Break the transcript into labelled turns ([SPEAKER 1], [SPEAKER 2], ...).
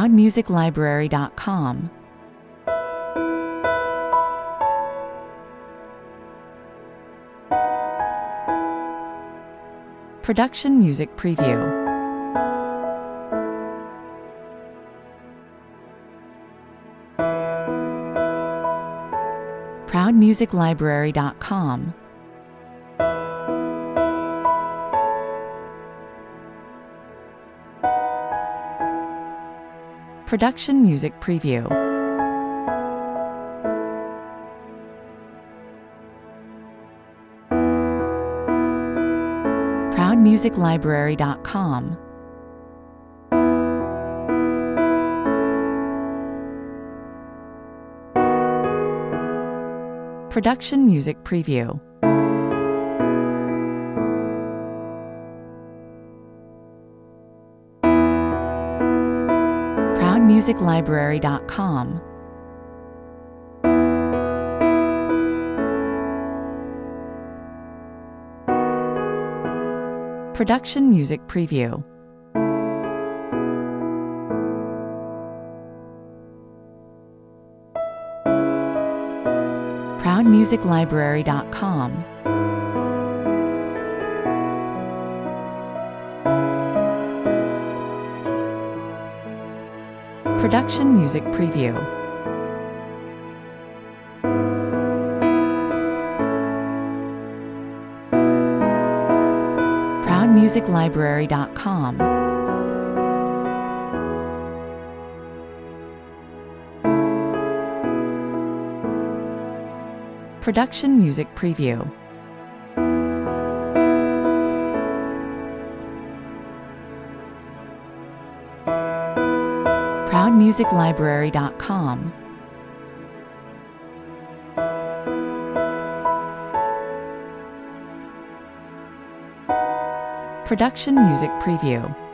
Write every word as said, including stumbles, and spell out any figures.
[SPEAKER 1] proud music library dot com. Production Music Preview. proud music library dot com. Production Music Preview. proud music library dot com. Production Music Preview. proud music library dot com. Production Music Preview. proud music library dot com. Production Music Preview. proud music library dot com. Production Music Preview. proud music library dot com. Production Music Preview.